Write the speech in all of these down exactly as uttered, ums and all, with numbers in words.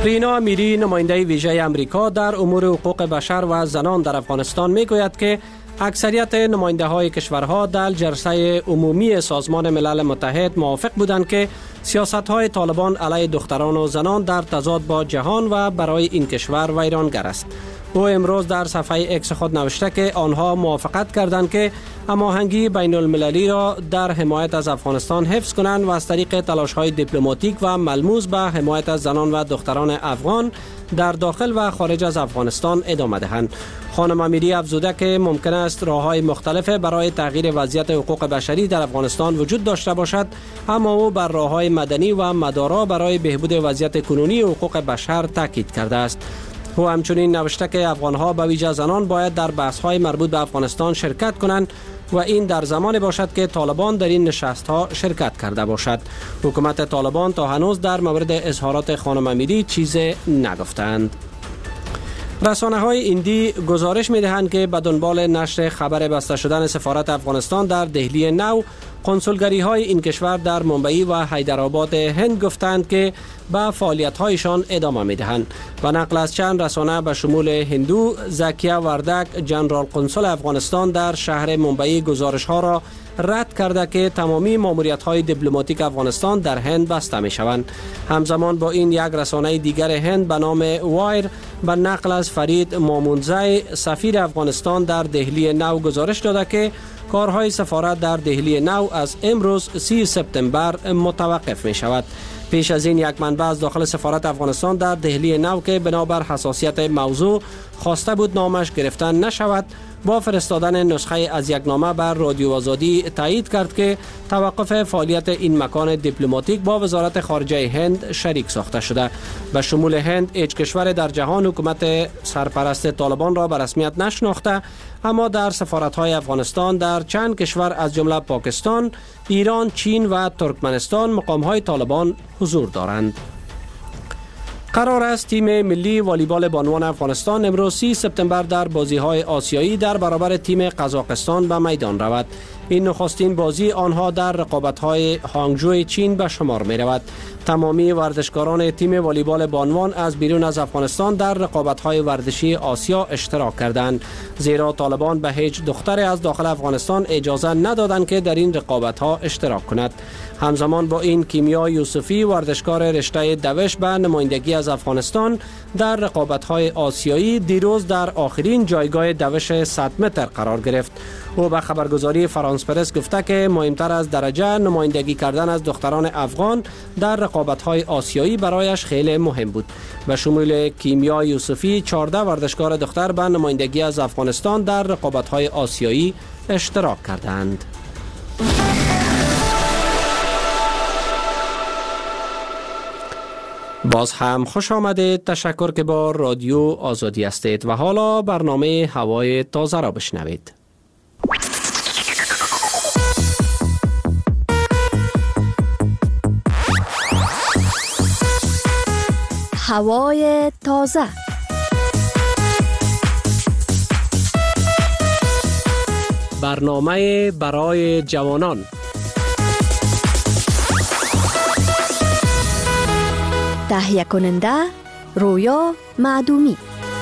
رینا امیری نماینده ویژه امریکا در امور حقوق بشر و زنان در افغانستان میگوید که اکثریت نماینده های کشورها در جلسه عمومی سازمان ملل متحد موافق بودند که سیاست های طالبان علیه دختران و زنان در تضاد با جهان و برای این کشور ویرانگر است. او امروز در صفحه اکس خود نوشته که آنها موافقت کردند که هماهنگی بین المللی را در حمایت از افغانستان حفظ کنند و از طریق تلاش های دیپلماتیک و ملموس به حمایت از زنان و دختران افغان در داخل و خارج از افغانستان ادامه دهند. خانم امیری افزوده که ممکن است راه‌های مختلف برای تغییر وضعیت حقوق بشری در افغانستان وجود داشته باشد، اما او بر راه‌های مدنی و مدارا برای بهبود وضعیت کنونی حقوق بشر تاکید کرده است. او همچنین نوشته که افغان‌ها به ویژه زنان باید در بحث‌های مربوط به افغانستان شرکت کنند و این در زمان باشد که طالبان در این نشست‌ها شرکت کرده باشد. حکومت طالبان تا هنوز در مورد اظهارات خانم امیری چیزی نگفتند. رسانه‌های هندی گزارش می‌دهند که به دنبال نشر خبر بسته شدن سفارت افغانستان در دهلی نو، کنسولگری‌های این کشور در ممبئی و حیدرآباد هند گفتند که به فعالیت‌هایشان ادامه می‌دهند. و نقل از چند رسانه به شمول هندو، زکیه وردک، جنرال قنسل افغانستان در شهر ممبئی گزارش‌ها را رد کرده که تمامی ماموریت‌های دیپلماتیک افغانستان در هند بسته می‌شوند. همزمان با این یک رسانه دیگر هند به نام وایر به نقل از فرید مامونزی سفیر افغانستان در دهلی نو گزارش داده که کارهای سفارت در دهلی نو از امروز سی سپتامبر متوقف می شود. پیش از این یک منبع از داخل سفارت افغانستان در دهلی نو که بنابر حساسیت موضوع خواسته بود نامش گرفتن نشود، با فرستادن نسخه از یک نامه بر رادیو آزادی تایید کرد که توقف فعالیت این مکان دیپلماتیک با وزارت خارجه هند شریک ساخته شده. به شمول هند، هیچ کشور در جهان حکومت سرپرست طالبان را به رسمیت نشناخته، اما در سفارت‌های افغانستان در چند کشور از جمله پاکستان، ایران، چین و ترکمنستان مقام‌های طالبان حضور دارند. قرار است تیم ملی والیبال بانوان افغانستان امروز سی سپتامبر در بازی‌های آسیایی در برابر تیم قزاقستان به میدان رود. این نخستین بازی آنها در رقابت‌های هانگجو چین به شمار می‌رود. تمامی ورزشکاران تیم والیبال بانوان از بیرون از افغانستان در رقابت‌های ورزشی آسیا اشتراک کردند، زیرا طالبان به هیچ دختری از داخل افغانستان اجازه ندادند که در این رقابت‌ها اشتراک کند. همزمان با این، کیمیا یوسفی ورزشکار رشته دوش به نمایندگی از افغانستان در رقابت‌های آسیایی دیروز در آخرین جایگاه دوش صد متر قرار گرفت. او به خبرگزاری فرانس پرس گفته که مهمتر از درجه نمایندگی کردن از دختران افغان در رقابت‌های آسیایی برایش خیلی مهم بود. به شمول کیمیا یوسفی، چهارده ورزشکار دختر به نمایندگی از افغانستان در رقابت‌های آسیایی اشتراک کردند. باز هم خوش آمدید. تشکر که با رادیو آزادی هستید و حالا برنامه هوای تازه را بشنوید. هوای تازه. برنامه برای جوانان. تهیه کننده رویا معدومی.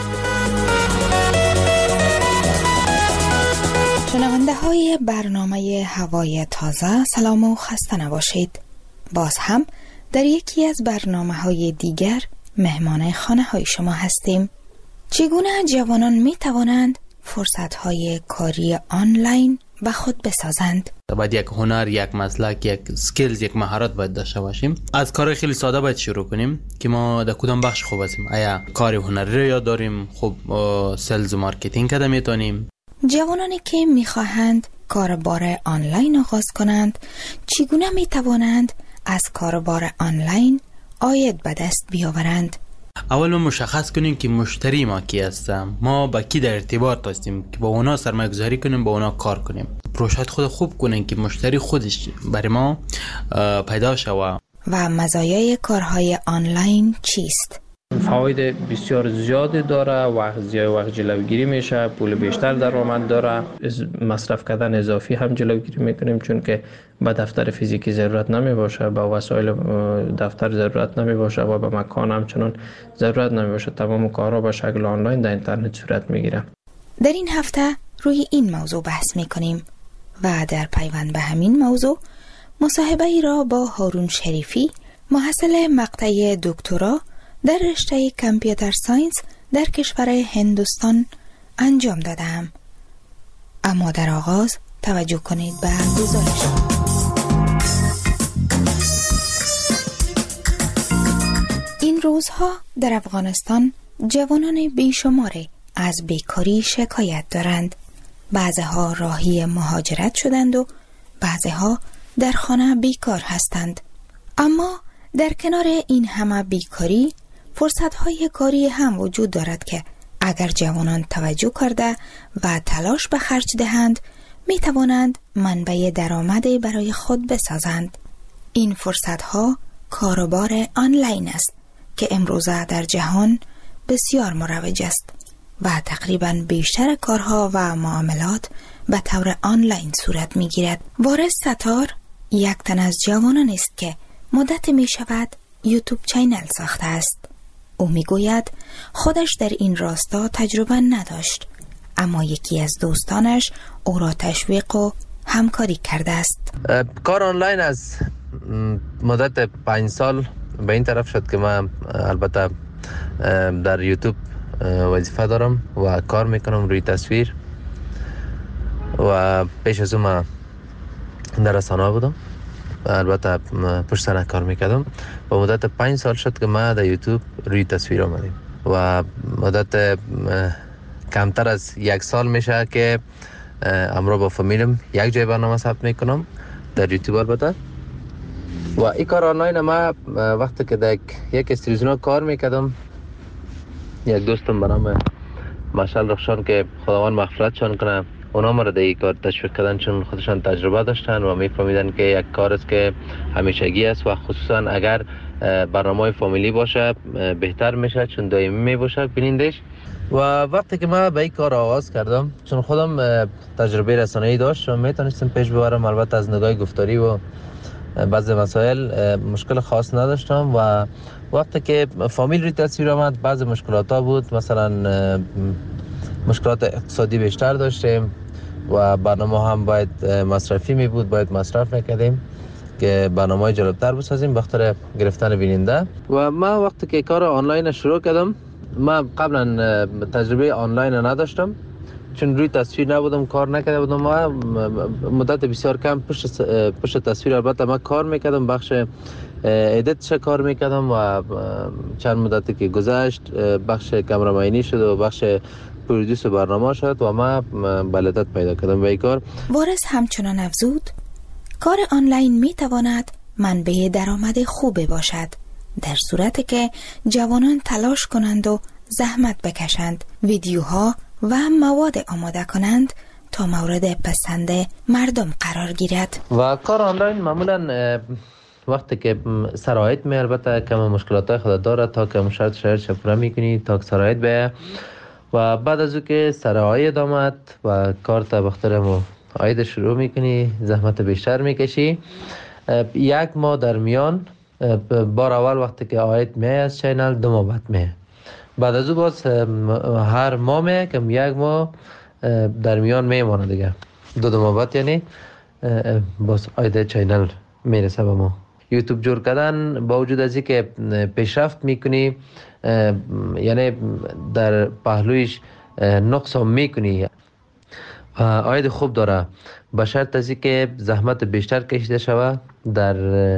شنونده های برنامه هوای تازه، سلام و خسته نباشید. باز هم در یکی از برنامه های دیگر مهمان خانه های شما هستیم. چگونه جوانان می توانند فرصت های کاری آنلاین به خود بسازند؟ باید یک هنر، یک مسلک، یک سکیلز، یک مهارت باید داشته باشیم. از کار خیلی ساده باید شروع کنیم که ما در کدام بخش خوب هستیم. آیا کار هنری رو یاد داریم؟ خب سلز و مارکتینگ کده میتونیم. جوانانی که میخواهند کاربار آنلاین آغاز کنند، چگونه میتوانند از کاربار آنلاین عاید به دست بیاورند؟ اول ما مشخص کنیم که مشتری ما کی هستم، ما با کی در ارتباط هستیم که با اونا سرمایه گذاری کنیم، با اونا کار کنیم. پروژه خود خوب کنیم که مشتری خودش برای ما پیدا شود. و مزایای کارهای آنلاین چیست؟ فواید بسیار زیادی داره، وقت زیاد وقت جلوگیری میشه، پول بیشتر درآمد داره، مصرف کردن اضافی هم جلوگیری میکنیم چون که به دفتر فیزیکی ضرورت نمی باشه، به وسایل دفتر ضرورت نمی باشه و به مکان همچنان ضرورت نمی باشه. تمام کارها به شکل آنلاین در اینترنت صورت میگیره. در این هفته روی این موضوع بحث میکنیم و در پیوند به همین موضوع مصاحبه ای را با هارون شریفی، محصل مقطع دکترا در رشته کامپیوتر ساینس در کشور هندوستان انجام دادم. اما در آغاز توجه کنید به گزارش. این روزها در افغانستان جوانان بیشماری از بیکاری شکایت دارند. بعضها راهی مهاجرت شدند و بعضها در خانه بیکار هستند. اما در کنار این همه بیکاری فرصت‌های کاری هم وجود دارد که اگر جوانان توجه کرده و تلاش به خرج دهند می توانند منبع درآمدی برای خود بسازند. این فرصت‌ها کاروبار آنلاین است که امروزه در جهان بسیار مروج است و تقریباً بیشتر کارها و معاملات به طور آنلاین صورت می گیرد. وارث ستار یک تن از جوانان است که مدت می شود یوتیوب چینل ساخته است. او می گوید خودش در این راستا تجربه نداشت، اما یکی از دوستانش او را تشویق و همکاری کرده است. کار آنلاین از مدت پنج سال به این طرف شد که من البته در یوتیوب وظیفه دارم و کار میکنم روی تصویر و پیش از اون من در رسانه بودم و البته پشت صحنه کار میکردم و مدت پنج سال شد که من در یوتیوب روی تصویر آمدیم و مدت کمتر از یک سال میشه که امروز با فامیلم یک جای برنامه ثبت میکنم در یوتیوب. البته و این کار آنلاین ما وقتی که در یک استودیو کار میکردم، یک دوستم به نام مشعل رخشان که خداوند مغفرتشان کنه، اونا ما را در این کار تشویق کردن چون خودشان تجربه داشتن و میفهمیدن که یک کار است که همیشگی است و خصوصا اگر برنامه فامیلی باشه بهتر میشه چون دائمی میباشه بینندش. و وقتی که من به این کار آغاز کردم چون خودم تجربه رسانه‌ای داشتم میتونستم پیش ببرم، البته از نگاه گفتاری و بعضی مسائل مشکل خاص نداشتم و وقتی که فامیل روی تصویر آمد بعضی مشکلات ها بود، مثلا مشکلات اقتصادی بیشتر داشتیم و برنامه هم باید مصرفی می بود، باید مصرف میکردیم که برنامه جالبتر بسازیم بخاطر گرفتن بیننده. و من وقتی که کار آنلاین شروع کردم، من قبلا تجربه آنلاین نداشتم چون روی تصویر نبودم، کار نکرده بودم. ما مدت بسیار کم پشت پشت تصویر البته من کار میکردم، بخش ادیتش کار میکردم و چند مدتی که گذشت بخش کامرامانی شد و بخش پرودوس برنامه شد و ما بلدت پیدا کردم به این کار. وارث همچنان افزود کار آنلاین میتواند منبع درآمد خوبی باشد در صورتی که جوانان تلاش کنند و زحمت بکشند، ویدیوها و مواد آماده کنند تا مورد پسند مردم قرار گیرد. و کار آنلاین معمولا وقتی که سرایت می البته کم مشکلات خود داره تا که شرط شرط شپره میکنی تا که سرایت به و بعد از او که سرایت آمد و کار تا بخترمو آید شروع میکنی، زحمت بیشتر میکشی. یک ماه در میان بار اول وقتی که آید می از چینل دو ماه بعد می، بعد از او باز هر ماه می کم یک ماه در میان میمانه دیگه، دو دو ماه بعد یعنی باز آید چینل میرسه به ما. یوتیوب جور کردن با وجود از اینکه پیشرفت میکنی یعنی در پهلویش نقص هم میکنی، آید خوب داره به شرط از اینکه زحمت بیشتر کشیده شود در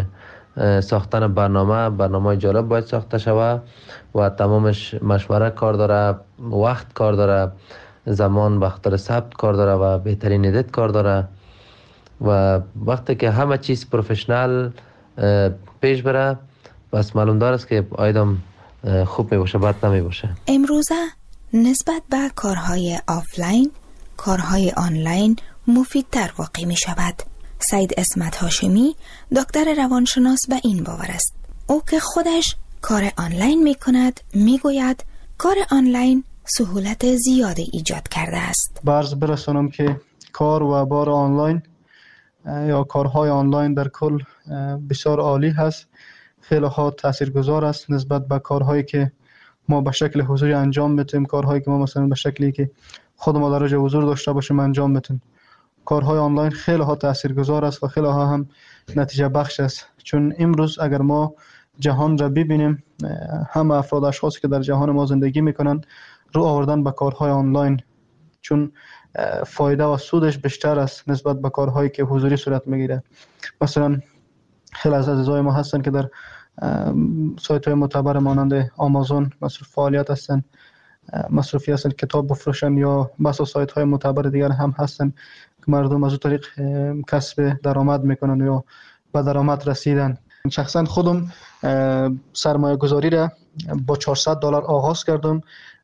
ساختن برنامه. برنامه جالب باید ساخته شود و تمامش مشوره کار داره، وقت کار داره، زمان بخاطر ثبت کار داره و بهترین ادیت کار داره و وقتی که همه چیز پروفشنال پیش بره بس معلوم داره است که آیدم خوب می باشه، بد نمی باشه. امروزه نسبت به کارهای آفلاین کارهای آنلاین مفیدتر واقع می شود. سید اسمت هاشمی دکتر روانشناس به این باور است. او که خودش کار آنلاین می کند می گوید کار آنلاین سهولت زیادی ایجاد کرده است. برز برسانم که کار و بار آنلاین یا کارهای آنلاین در کل بسیار عالی هست. خیلی ها تاثیرگذار است نسبت به کارهایی که ما به شکل حضوری انجام میتیم. کارهایی که ما مثلا به شکلی که خود ما در جای حضور داشته باشیم انجام میتیم. کارهای آنلاین خیلی ها تاثیرگذار است و خیلی ها هم نتیجه بخش است. چون امروز اگر ما جهان را ببینیم، همه افراد اشخاصی که در جهان ما زندگی میکنن رو آوردن به کارهای آنلاین، چون فایده و سودش بیشتر است نسبت به کارهایی که حضوری صورت میگیره. مثلا خیلی از عزیزای ما هستن که در سایت های معتبر مانند آمازون مصروف فعالیت هستن، مصروفی هستن کتاب بفروشن، یا بسا سایت های معتبر دیگر هم هستن که مردم از اون طریق کسب درآمد میکنن یا به درآمد رسیدن. شخصا خودم سرمایه گذاری را با چهارصد دلار آغاز کردم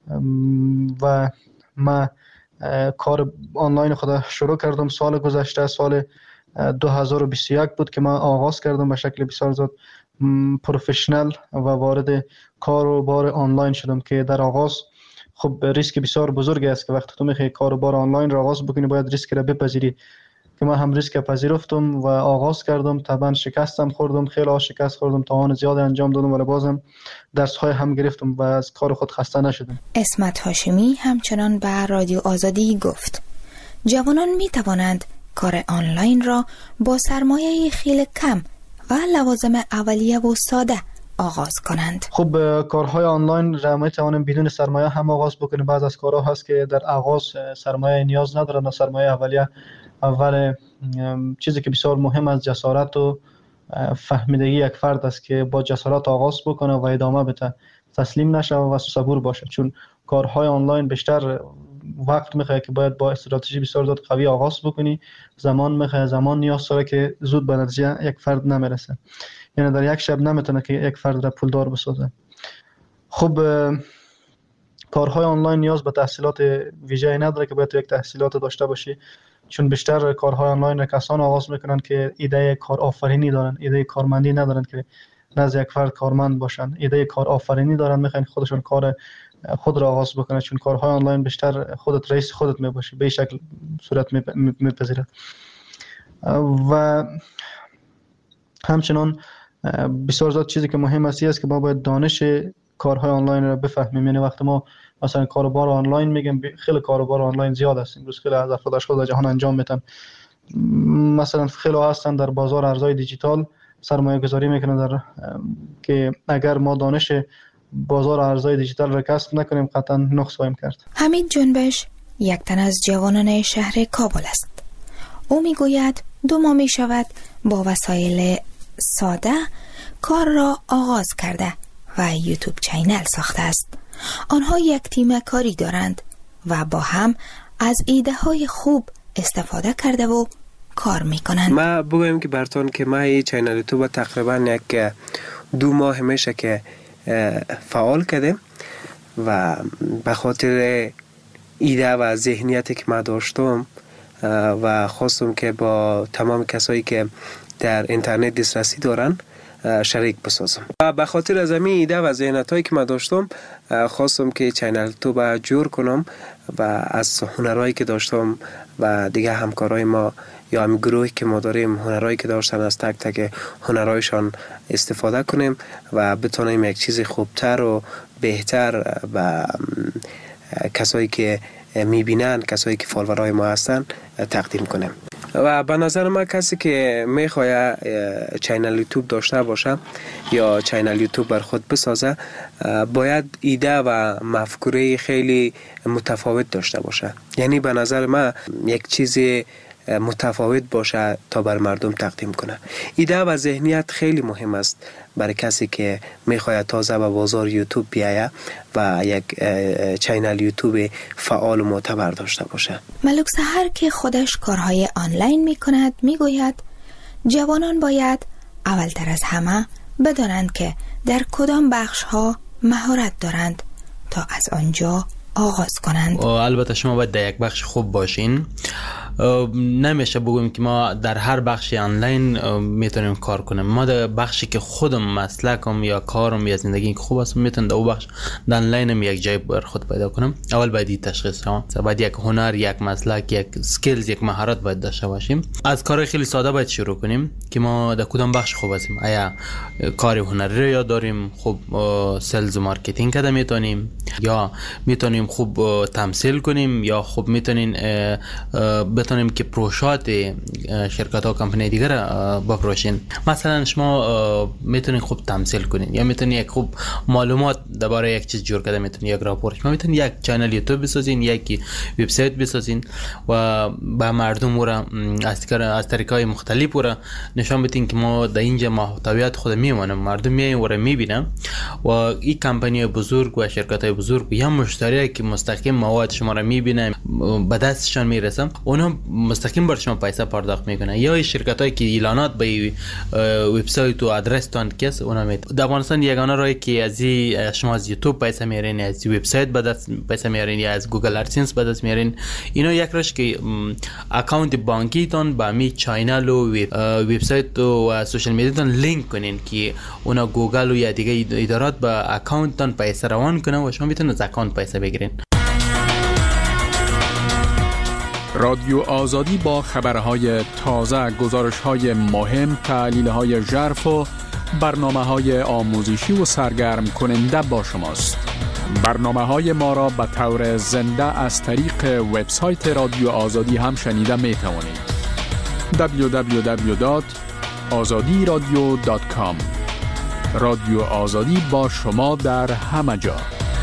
و من کار آنلاین خود شروع کردم سال گذشته. سال دو هزار و بیست و یک بود که من آغاز کردم به شکل بسیار زیاد پروفشنال و وارد کار و بار آنلاین شدم که در آغاز خب ریسک بسیار بزرگی است که وقتی تو میخوای کار و بار آنلاین را آغاز بکنی باید ریسک را بپذیری، که من هم ریسک پذیرفتم و آغاز کردم. طبعا شکستم خوردم، خیلی ها شکست خوردم، توان زیاد انجام دادم ولی بازم درس های هم گرفتم و از کار خود خسته نشدم. اسمت هاشمی همچنان به رادیو آزادی گفت جوانان می توانند کار آنلاین را با سرمایه خیلی کم و لوازم اولیه و ساده آغاز کنند. خب کارهای آنلاین را می توانیم بدون سرمایه هم آغاز بکنیم. بعض از کارها هست که در آغاز سرمایه نیاز ندارند و سرمایه اولیه اول چیزی که بسیار مهم است جسارت و فهمیدگی یک فرد است که با جسارت آغاز بکنه و ادامه بده، تسلیم نشه و صبور باشه. چون کارهای آنلاین بیشتر وقت میخواد که باید با استراتژی بسیار زیاد قوی آغاز بکنی، زمان میخواد، زمان نیاز داره که زود به نتیجه یک فرد نمیرسه، یعنی در یک شب نمیتونه که یک فرد را پولدار بسازه. خب کارهای آنلاین نیاز به تحصیلات ویژه‌ای نداره که باید تو یک تحصیلات داشته باشی، چون بیشتر کارهای آنلاین را کسان آغاز میکنن که ایده کار آفرینی دارن، ایده کارمندی ندارن که نزد یک فرد کارمند باشن، ایده کار آفرینی دارن، میخوان خودشون کار خود را آغاز بکنن. چون کارهای آنلاین بیشتر خودت رئیس خودت میباشی، به این شکل صورت میپذیره. و همچنان بسیار زیاد چیزی که مهم است است که ما باید دانش کارهای آنلاین را بفهمیم. یعنی وقتی ما مثلا کاروبار آنلاین میگم، خیلی کاروبار آنلاین زیاد است امروز، خیلی از افراد اشخاص در جهان انجام میدن. مثلا خیلی هستن در بازار ارزهای دیجیتال سرمایه گذاری میکنن در که اگر ما دانش بازار ارزهای دیجیتال را کسب نکنیم قطعا نقص خواهیم کرد. حمید جنبش یک تن از جوانان شهر کابل است. او میگوید دو ماه می شود با وسایل ساده کار را آغاز کرده و یوتیوب چینل ساخته است. آنها یک تیم کاری دارند و با هم از ایده های خوب استفاده کرده و کار میکنند. ما بگویم که براتون که ما این چینل یوتیوب تقریبا یک دو ماه میشه که فعال کردیم و به خاطر ایده و ذهنیتی که ما داشتم و خواستم که با تمام کسایی که در اینترنت دسترسی دارن شریک بسازم و به خاطر از همین ایده و ذهنیتایی که من داشتم خواستم که چینل یوتیوب جور کنم و از هنرهایی که داشتم و دیگه همکارای ما یا هم گروهی که ما داریم هنرهایی که داشتن از تک تک هنرهایشان استفاده کنیم و بتونیم یک چیز خوبتر و بهتر و کسایی که میبینن، کسایی که فالوورای ما هستن تقدیم کنیم. و به نظر من کسی که میخواد چینل یوتیوب داشته باشه یا چینل یوتیوب بر خود بسازه باید ایده و مفکوره خیلی متفاوت داشته باشه. یعنی به نظر من یک چیز متفاوت باشه تا بر مردم تقدیم کنه. ایده و ذهنیت خیلی مهم است برای کسی که میخواد تازه به بازار یوتیوب بیایه و یک چینل یوتیوب فعال و معتبر داشته باشه. ملک سحر که خودش کارهای آنلاین میکند میگوید جوانان باید اولتر از همه بدانند که در کدام بخش ها مهارت دارند تا از آنجا آغاز کنند. و البته شما باید در یک بخش خوب باشین نمیشه بگویم که ما در هر بخش آنلاین میتونیم کار کنیم. ما در بخشی که خودم مسلکم یا کارم یا زندگی که خوب است میتونم در اون بخش در آنلاینم یک جای بر خود پیدا کنم. اول باید تشخیص بدم، بعد یک هنر، یک مسلک، یک اسکیلز، یک مهارت باید داشته باشیم. از کار خیلی ساده باید شروع کنیم که ما در کدام بخش خوب هستیم. آیا کار هنری رو یاد داریم، خوب سلز و مارکتینگ کده میتونیم، یا میتونیم خوب تمثیل کنیم، یا خوب میتونیم بتونیم که پروژات شرکت ها کمپانی دیگر بپروشین. مثلا شما میتونید خوب تمثیل کنین، یا میتونید یک خوب معلومات درباره یک چیز جور کرده میتونید یک راپورت، شما میتونید یک کانال یوتیوب بسازین، یک وبسایت بسازین و به مردم ورا از از طریقای مختلف ورا نشان بدین که ما در اینجا محتویات خود میمونم، مردم میاین ورا میبینن و این کمپانی بزرگ و شرکت های بزرگ یا مشتری که مستقیم مواد شما را میبینن به دستشان میرسن، اونا مستقیم بر شما پیسه پرداخت میکنن. یا شرکت هایی که اعلانات به وبسایت و آدرس تان کس اونا می در افغانستان یگانه راهی که از شما از یوتیوب پیسه میارین، از وبسایت به دست پیسه میارین، یا از گوگل ادسنس به دست میارین. اینا یک راش که اکانت بانکی تان با می چینل و وبسایت و سوشال میدیا تان لینک کنین که اونا گوگل و یا دیگه ادارات به اکانت تان پیسه روان کنن و شما میتونید از اکانت پیسه بگیرین. رادیو آزادی با خبرهای تازه، گزارش‌های مهم، تحلیل‌های ژرف و برنامه‌های آموزشی و سرگرم کننده با شماست. برنامه‌های ما را به طور زنده از طریق وبسایت رادیو آزادی هم شنیده می‌توانید. دبلیو دبلیو دبلیو دات آزادی رادیو دات کام. رادیو آزادی با شما در همه جا.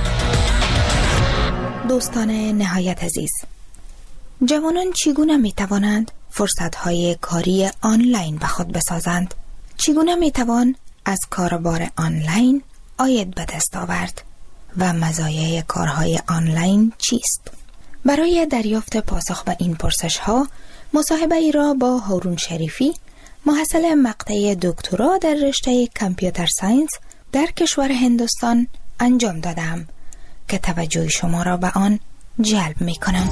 دوستان نهایت عزیز، جوانان چگونه می توانند فرصت‌های کاری آنلاین به خود بسازند؟ چگونه می توان از کاربار آنلاین عاید به دست آورد و مزایای کارهای آنلاین چیست؟ برای دریافت پاسخ به این پرسش‌ها مصاحبه ای را با هارون شریفی، محصل مقطع دکترا در رشته کامپیوتر ساینس در کشور هندوستان انجام دادم که توجه شما را به آن جلب می کنم.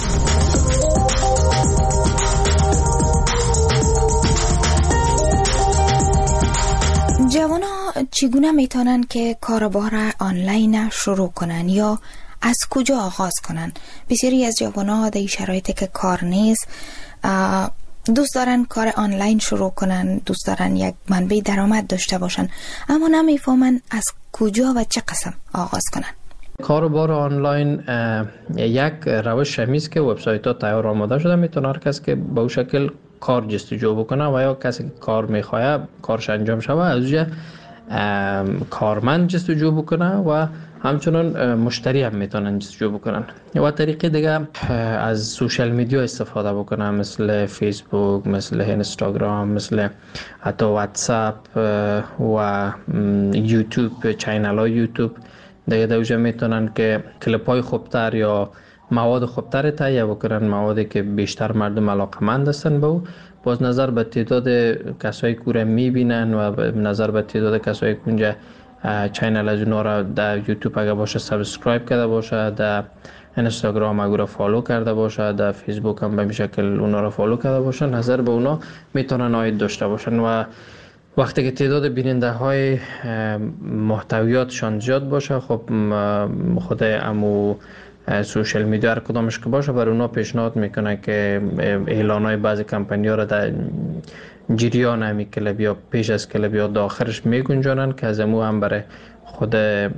جوانا چگونه میتونن که کاربار آنلاین شروع کنن یا از کجا آغاز کنن؟ بسیاری از جوانا در شرایطی که کار نیست دوست دارن کار آنلاین شروع کنن، دوست دارن یک منبع درآمد داشته باشن، اما نمیفهمن از کجا و چه قسم آغاز کنن. کاروبار آنلاین یک روش همیست که وبسایت ها تیار آماده شده، میتونه هر کس که به اون شکل کار جستجو بکنه و یا کسی که کار میخواه کارش انجام شوه از اونجا کارمند جستجو بکنه و همچنان مشتری هم میتونن جستجو بکنن. و طریقه دیگه از سوشال میدیا استفاده بکنن، مثل فیسبوک، مثل اینستاگرام، مثل حتی واتساپ و یوتیوب، چینل های یوتیوب دیگه دوجه میتونن که کلیپ های خوبتر یا مواد خوبتر تهیه بکنن، موادی که بیشتر مردم علاقمند هستن به او. باز نظر به تعداد کسایی که رو میبینن و نظر به تعداد کسایی که اونجا چینل از اونا را در یوتیوب اگه باشه سابسکرایب کرده باشه، در اینستاگرام اگه را فالو کرده باشه، در فیسبوک هم به این شکل اونا را فالو کرده باشه، نظر به اونا میتونن عاید داشته باشن. و وقتی که تعداد بیننده های محتویاتشان زیاد باشه، خب خود امو سوشال میدیا هر کدامش که باشه بر اونا پیشنهاد میکنه که اعلان های بعضی کمپانی ها را در جریان همی کلب یا پیش از کلب یا داخلش میگنجانن که از امو هم برای خود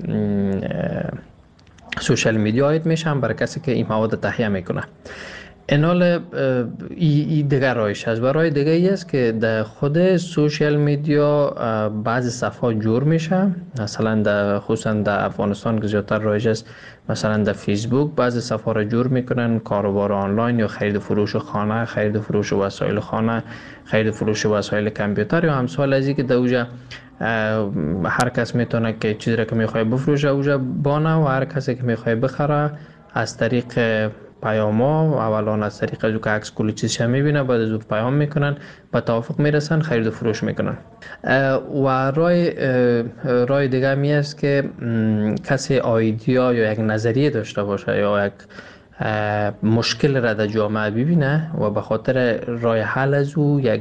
سوشال میدیا عاید میشه، هم برای کسی که این مواد تهیه میکنه. اینال ای, ای دیگر رایش هست. و رای دیگه ای است که در خود سوشال میدیا بعضی صفحات جور میشه، مثلا در خصوصا در افغانستان که زیادتر رایج است، مثلا در فیسبوک بعضی صفحات را جور میکنن، کاروبار آنلاین یا خرید فروش خانه، خرید فروش وسایل خانه، خرید فروش وسایل کامپیوتر یا همسال از این که در اوجا هر کس میتونه که چیزی را که میخواد بفروشه اوجا بانه و هر کسی که میخواد بخره از طریق پیاما، اولان از طریق از که عکس کلی چیزش میبینه، بعد از اون پیام میکنن، به توافق میرسن، خرید و فروش میکنن. و رای رای دیگه می است که کسی ایده یا یک نظریه داشته باشه یا یک مشکل را در جامعه ببینه و به خاطر راه حل از او یک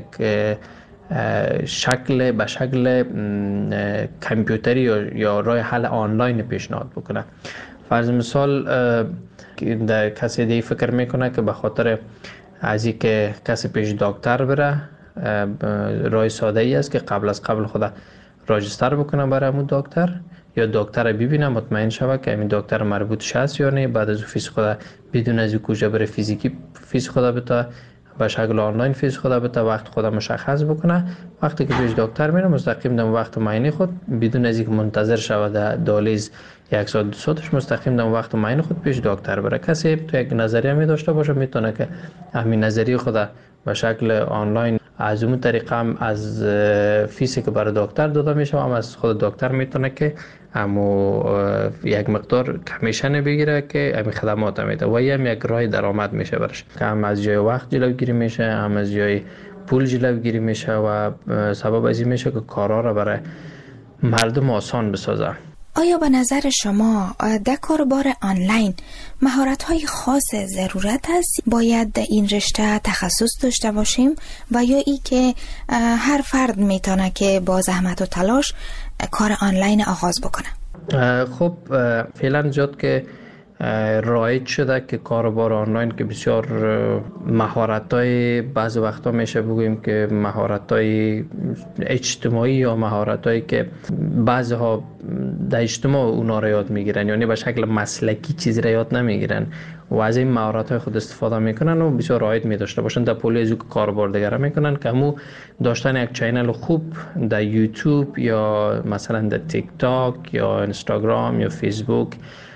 شکل به شکل کامپیوتری یا راه حل آنلاین پیشنهاد بکنه. فرض مثال در کسی دیگه فکر میکنه که به خاطر از اینکه کسی پیش دکتر بره، راه ساده ای است که قبل از قبل خود راجستر بکنه برای همون دکتر، یا دکتر ببینه مطمئن شوه که همین دکتر مربوط است یا نه، بعد از فیس خود بدون از کجا بره فیزیکی فیس خود بتا به شکل آنلاین فیس خود بتا وقت خود مشخص بکنه. وقتی که پیش دکتر میره مستقیم در وقت معاینه خود بدون از اینکه منتظر شوه در دهلیز یک ساعت دو ساعتش مستقیم در وقت معاینه خود پیش دکتر بره. کسی تو یک نظریه می داشته باشه میتونه که همین نظریه خود به شکل آنلاین از اون طریقه هم از فیسی که برای دکتر داده میشه هم از خود دکتر میتونه که همو یک مقدار کمیشن بگیره که همین خدمات میده و هم یک راه درآمد میشه برش، که هم از جای وقت جلوگیری میشه، هم از جای پول جلوگیری میشه و سبب از این میشه که کارا را برای مردم آسان بسازه. آیا به نظر شما در کاربار آنلاین مهارت‌های خاص ضرورت است؟ باید در این رشته تخصص داشته باشیم و یا ای که هر فرد میتونه که با زحمت و تلاش کار آنلاین آغاز بکنه؟ خب فعلا جد که رایج شده که کاربار آنلاین که بسیار مهارت‌های بعض وقتا میشه بگوییم که مهارت‌های اجتماعی یا مهارت‌هایی که بعضها در اجتماع اونا را یاد میگیرن، یعنی به شکل مسلکی چیزی را یاد نمیگیرن و از این مهارت‌های خود استفاده میکنن و بسیار رایج می داشته باشن در پولی از کاربار دیگر میکنن که همو داشتن یک چینل خوب در یوتیوب یا مثلا در تیک تاک یا اینستاگرام یا فیسبوک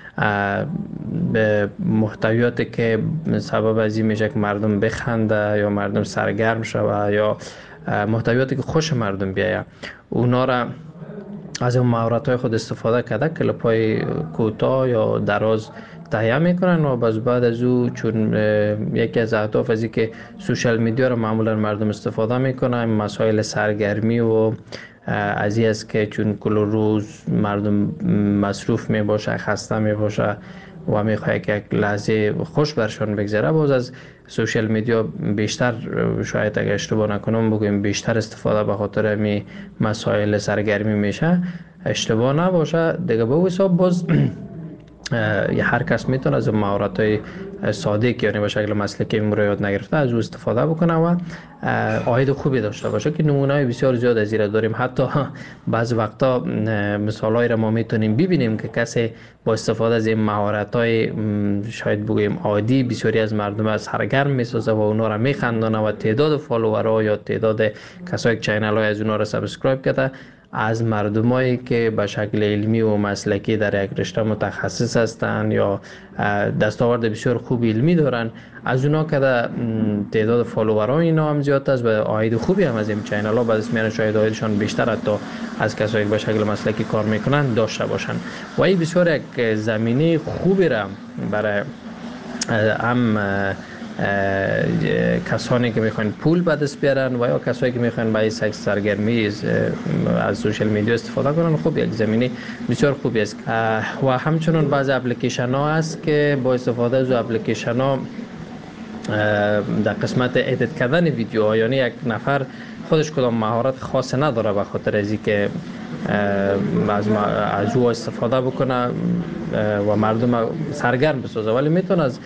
به محتویاتی که سبب از این میشه که مردم بخنده یا مردم سرگرم شوه یا محتویاتی که خوش مردم بیایه، اونا را از اون مهارت‌های خود استفاده کرده کلیپ‌های کوتاه یا دراز تهیه میکنن و باز بعد از او چون یکی از اهداف از این که سوشال میدیا رو معمولا مردم استفاده میکنن، مسائل سرگرمی و از این است که چون کل روز مردم مصروف می باشه، خسته می باشه و می خواهد که یک لحظه خوش برشان بگذره، باز از سوشال میدیا بیشتر، شاید اگر اشتباه نکنم بگویم بیشتر استفاده به خاطر می مسائل سرگرمی میشه، اشتباه نباشه دیگه. به حساب باز یا هر کس میتونه از مهارت‌های ساده که یعنی به شکل مسلکی رو یاد نگرفته از او استفاده بکنه و عاید خوبی داشته باشه که نمونه‌های بسیار زیاد از این داریم. حتی بعض وقتا مثالایی را ما میتونیم ببینیم که کسی با استفاده از این مهارت‌های شاید بگوییم عادی بسیاری از مردم از سرگرم میسازه و اونا را میخندانه و تعداد فالوورها یا تعداد کسایی که چینل‌های از اونا را سابسکرایب کرده از مردمایی که به شکل علمی و مسلکی در یک رشته متخصص هستند یا دستاورد بسیار خوب علمی دارن، از اونا که تعداد فالوورها اینا هم زیاد است و عاید خوبی هم از این چینل ها بعد از میان شاید عایدشان بیشتر حتی از کسایی که به شکل مسلکی کار میکنن داشته باشن و این بسیار یک زمینه خوبی را برای هم کسانی که میخوان پول به دست بیارن و یا کسایی که میخوان برای سکس سرگرمی از سوشال میدیا استفاده کنن، خب یک زمینه بسیار خوبی است. و همچنین بعض اپلیکیشن ها هست که با استفاده از اپلیکیشن ها در قسمت ادیت کردن ویدیوها، یعنی یک نفر خودش کدام مهارت خاص نداره به خاطر از اینکه از از او استفاده بکنه و مردم سرگرم بسازه، ولی میتونه از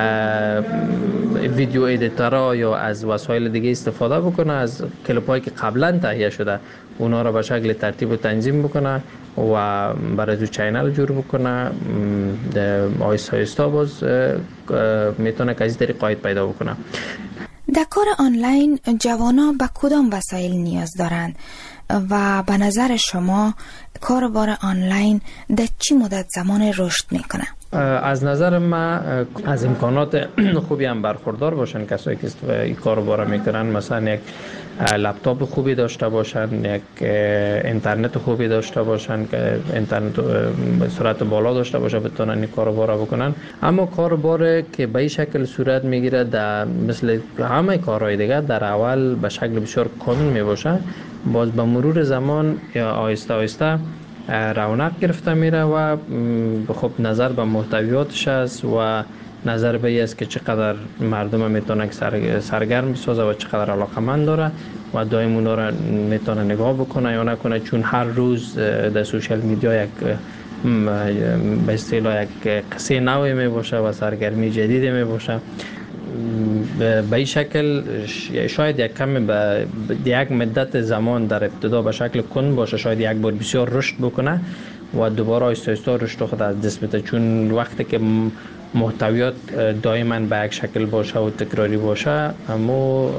ویدیو ادیتورها یا از وسایل دیگه استفاده بکنه، از کلیپ‌هایی که قبلا تهیه شده اونا را به شکل ترتیب و تنظیم بکنه و برای تو چینل جور بکنه. آیستا آیستا باز میتونه که از این طریق عاید پیدا بکنه. در کار آنلاین جوانان به کدام وسایل نیاز دارند و به نظر شما کاربار آنلاین در چی مدت زمان رشد میکنه؟ از نظر من از امکانات خوبی هم برخوردار باشن کسایی که این کاربار میکنن، مثلا یک لپتاپ خوبی داشته باشن، یک اینترنت خوبی داشته باشن که اینترنت به سرعت بالا داشته باشه بتونن این کاربار بکنن. اما کاربار که به این شکل صورت میگیره در مثل همه کارهای دیگه در اول به شکل بسیار کامل میباشه، باز به مرور زمان یا آهسته آهسته رونق گرفته میره و خب نظر به محتویاتش است و نظر به این است که چقدر مردم میتونه سر سرگرم بسازه و چقدر علاقمند داره و دائم اونا را میتونه نگاه بکنه یا نکنه، چون هر روز در سوشال میدیا یک به اصطلاح یک قصه نوی می باشه و سرگرمی جدیدی می باشه. به این شکل شاید یک کم به یک مدت زمان در ابتدا به شکل کند باشه، شاید یک بار بسیار رشد بکنه و دوباره آهسته آهسته رشد خود از دست بده، چون وقتی که محتویات دائما به یک شکل باشه و تکراری باشه اما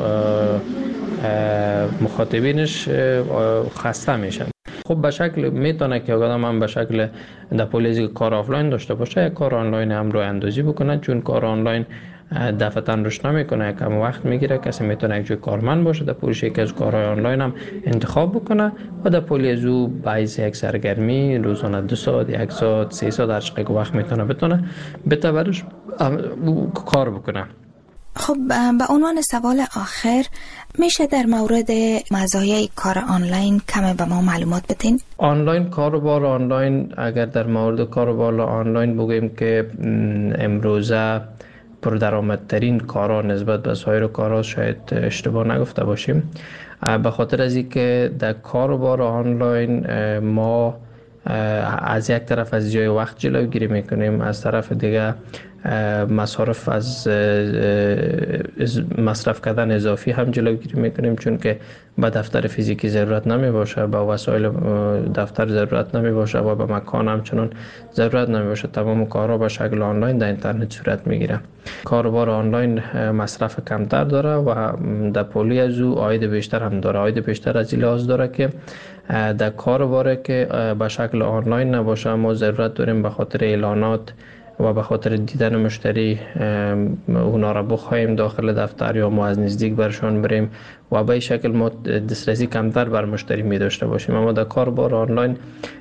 مخاطبینش خسته میشن. خب به شکل میتونه که آدم هم به شکل در پولیزی کار آفلاین داشته باشه، یک کار آنلاین هم رو اندازی بکنه، چون کار آنلاین دفعتاً رشد نمیکنه، کم وقت میگیره. کسی میتونه یک جای کارمند باشه در پولیش یکی از کارهای آنلاین هم انتخاب بکنه و در پولیز او باعث یک سرگرمی روزانه دو ساعت، یک ساعت، سه ساعت هر چقدر وقت میتونه بتونه بتورش کار بکنه. خب به عنوان سوال آخر میشه در مورد مزایای کار آنلاین کم به ما معلومات بدین؟ آنلاین کاروبار آنلاین، اگر در مورد کاروبار آنلاین بگوییم که امروزه پردرآمدترین کارا نسبت به سایر کارا، شاید اشتباه نگفته باشیم، به خاطر از اینکه در کاروبار آنلاین ما از یک طرف از جای وقت جلوگیری میکنیم، از طرف دیگه مصارف از مصرف کردن اضافی هم جلوگیری میکنیم، چون که به دفتر فیزیکی ضرورت نمی باشه، به وسایل دفتر ضرورت نمی باشه و به مکان هم چنان ضرورت نمی باشه. تمام کارها به شکل آنلاین در اینترنت صورت میگیره. کاروبار آنلاین مصرف کمتر داره و در پولی از او عاید بیشتر هم داره. عاید بیشتر از این لحاظ داره که در کاروبار که به شکل آنلاین نباشه ما ضرورت داریم به خاطر اعلانات و به خاطر دیدن مشتری اونا را بخوایم داخل دفتر یا ما از نزدیک برشان بریم و به این شکل ما دسترسی کمتر بر مشتری می داشته باشیم. اما در کاربار آنلاین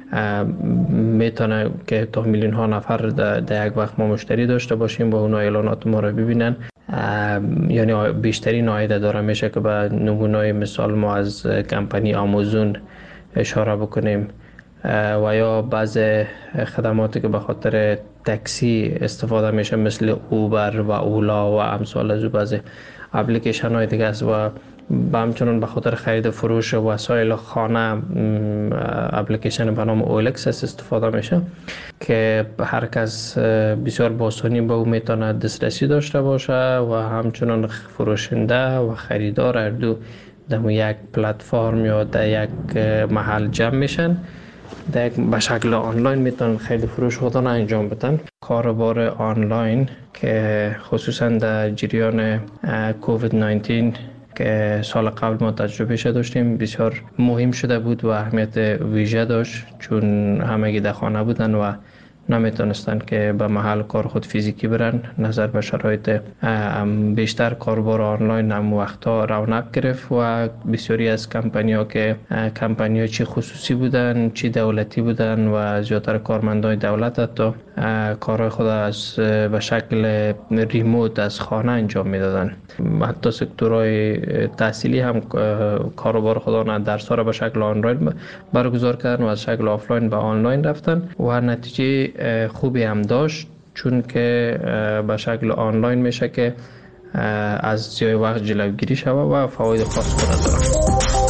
میتونه که تا میلیون ها نفر در یک وقت ما مشتری داشته باشیم و اونا اعلانات ما را ببینن، یعنی بیشترین عاید داره. میشه که به نمونه مثال ما از کمپانی آمازون اشاره بکنیم و یا بعض خدماتی که به خاطر تاکسی استفاده میشه مثل اوبر و اولا و امثال از بعض اپلیکیشن های دیگه است و همچنان به خاطر خرید فروش وسایل خانه اپلیکیشن به نام اولکس استفاده میشه که هر کس بسیار با آسانی به او میتونه دسترسی داشته باشه و همچنان فروشنده و خریدار هر دو در یک پلتفرم یا در یک محل جمع میشن، در به شکل آنلاین میتونن خرید فروش خودشون انجام بدن. کاروبار آنلاین که خصوصا در جریان کووید نوزده که سال قبل ما تجربه شده داشتیم بسیار مهم شده بود و اهمیت ویژه داشت، چون همگی در خانه بودن و نمیتونستن که به محل کار خود فیزیکی برن. نظر به شرایط بیشتر کاروبار آنلاین هم وقتا رونق گرفت و بسیاری از کمپانی ها که کمپانی ها چی خصوصی بودن چی دولتی بودن و زیادتر کارمندای دولت حتی کارهای خود از به شکل ریموت از خانه انجام میدادن. حتی سکتورهای تحصیلی هم کاروبار خودانه درس ها را به شکل آنلاین برگزار کردن و از شکل آفلاین به آنلاین رفتن و نتیجه خوبی هم داشت، چون که به شکل آنلاین میشه که از جای وقت جلوگیری شود و فواید خاص خود داره.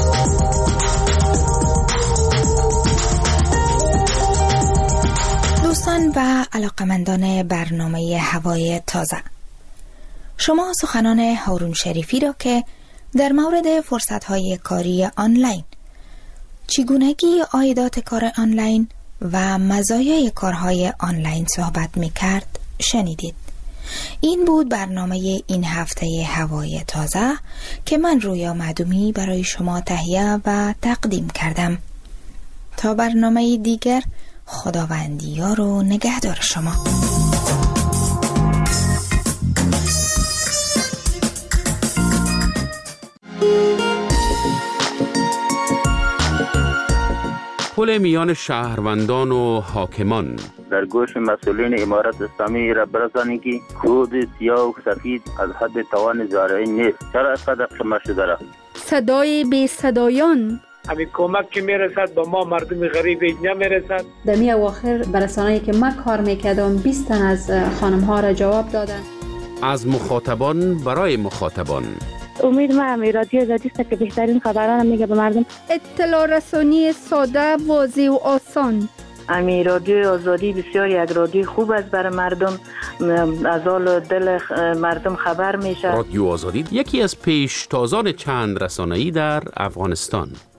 دوستان و علاقمندان برنامه هوای تازه، شما سخنان هارون شریفی را که در مورد فرصت‌های کاری آنلاین، چگونگی عایدات کار آنلاین و مزایای کارهای آنلاین صحبت می‌کرد شنیدید. این بود برنامه این هفته هوای تازه که من رویا معدومی برای شما تهیه و تقدیم کردم. تا برنامه دیگر، خداوندی یار و نگهدار شما. پل میان شهروندان و حاکمان. در گوش مسئولین امارت اسلامی را برسانی که کود سیاه و سفید از حد توان زارعین نیست. چرا از قدر شما شده را؟ صدای بی صدایان، همین کمک که میرسد به ما مردم غریب اینجا میرسد. در می اواخر برسانه‌ای که من کار میکردم بیست تن از خانم ها را جواب دادن. از مخاطبان برای مخاطبان. امید ما هم رادیو آزادی است که بهترین خبران میگه به مردم. اطلاع رسانی ساده، واضح و آسان. امی رادیو آزادی بسیار یک رادیو خوب است برای مردم، از حال دل مردم خبر میشه. رادیو آزادی یکی از پیشتازان چند رسانه‌ای در افغانستان.